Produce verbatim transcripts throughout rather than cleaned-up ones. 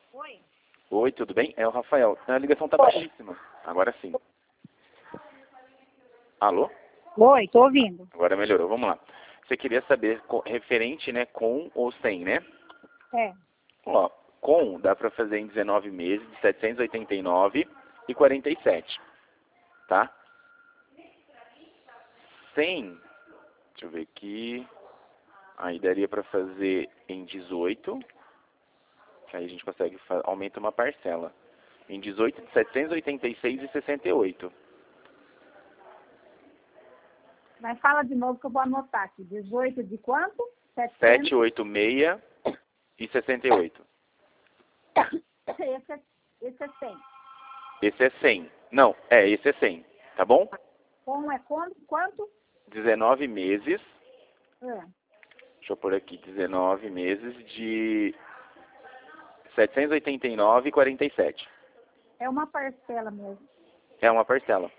Oi. Oi, tudo bem? É o Rafael. A ligação tá Oi. baixíssima. Agora sim. Alô? Oi, tô ouvindo. Agora melhorou. Vamos lá. Você queria saber co- referente, né, com ou sem, né? É. Ó, com dá pra fazer em dezenove meses de setecentos e oitenta e nove e quarenta e sete, tá? Sem, deixa eu ver aqui. Aí daria pra fazer em dezoito, que aí a gente consegue fa- aumenta uma parcela. Em dezoito de setecentos e oitenta e seis e sessenta e oito. Mas fala de novo que eu vou anotar aqui. dezoito de quanto? sete, setecentos. oito, seis e sessenta e oito. Esse é, esse é cem. Esse é cem. Não, é, esse é cem, tá bom? Com é quanto? Quanto? dezenove meses, É. deixa eu pôr aqui, dezenove meses de setecentos e oitenta e nove e quarenta e sete. É uma parcela mesmo. É uma parcela.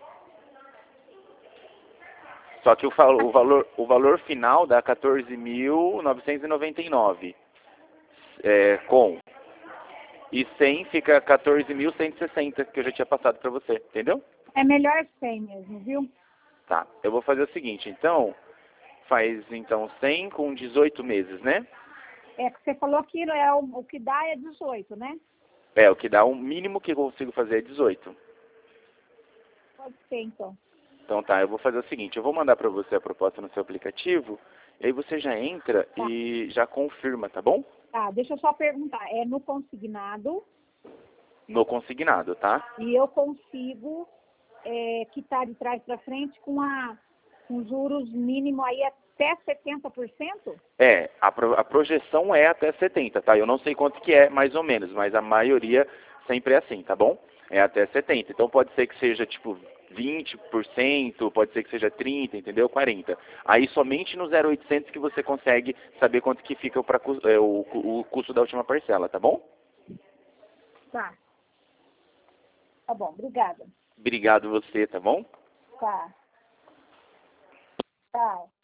Só que o, fa- o valor, o valor final dá quatorze mil novecentos e noventa e nove, é, com. E cem fica quatorze mil cento e sessenta, que eu já tinha passado para você, entendeu? É melhor cem mesmo, viu? Tá, eu vou fazer o seguinte, então, faz então cem com dezoito meses, né? É que você falou que é o, o que dá é dezoito, né? É, o que dá o mínimo que eu consigo fazer é dezoito. Pode ser, então. Então tá, eu vou fazer o seguinte, eu vou mandar para você a proposta no seu aplicativo, e aí você já entra Tá. e já confirma, tá bom? Tá, deixa eu só perguntar. É no consignado No consignado, tá? e eu consigo é, quitar de trás para frente com, a, com juros mínimo aí até setenta por cento? É, a, pro- a projeção é até setenta, tá? Eu não sei quanto que é, mais ou menos, mas a maioria sempre é assim, tá bom? É até setenta. Então pode ser que seja tipo vinte por cento, pode ser que seja trinta, entendeu? quarenta. Aí somente no zero oitocentos que você consegue saber quanto que fica pra, cu- é, o, cu- o custo da última parcela, tá bom? Tá. Tá bom, obrigada. Obrigado você, tá bom? Tá. Tá.